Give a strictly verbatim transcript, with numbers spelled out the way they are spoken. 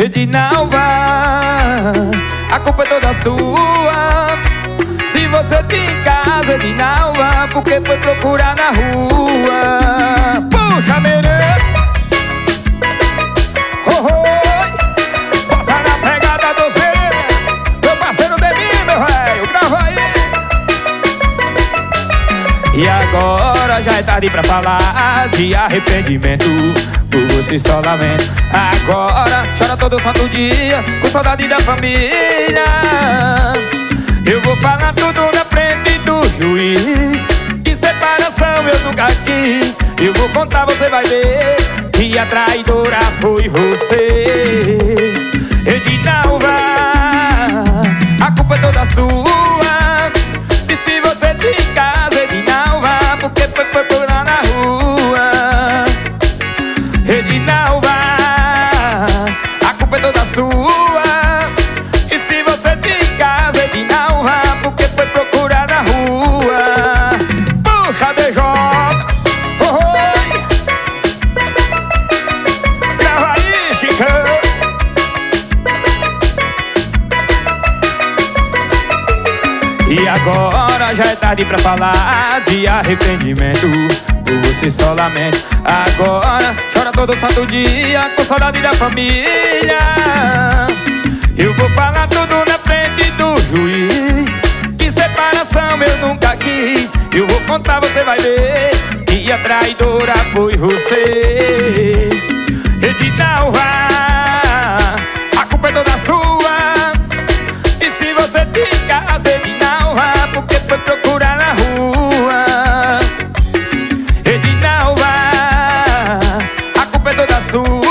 Edinalva, a culpa é toda sua. Se você tem em casa, Edinalva, por que foi procurar na rua? Puxa, menino, oh, oh, bota na pegada dos meninos, meu parceiro de mim, meu velho, grava aí. E agora já é tarde pra falar de arrependimento, por você só lamento. Agora chora todo santo dia, com saudade da família. Eu vou falar tudo na frente do juiz, que separação eu nunca quis. Eu vou contar, você vai ver, que a traidora foi você. Edinalva, a culpa é toda sua. E se você tem em casa, Edinalva, por que foi procurar na rua? Edinalva, a culpa é toda sua. E se você tem em casa, Edinalva, por que foi procurar na rua? Puxa, D J, oh, oh. Grava aí, Chicão. E agora já é tarde pra falar de arrependimento, por você só lamento. Agora chora todo santo dia, com saudade da família. Eu vou falar tudo na frente do juiz, que separação eu nunca quis. Eu vou contar, você vai ver, que a traidora foi você. Edinalva, a culpa é toda sua. E se você tem em casa, Edinalva, por que foi procurar na rua? Edinalva, a culpa é toda sua.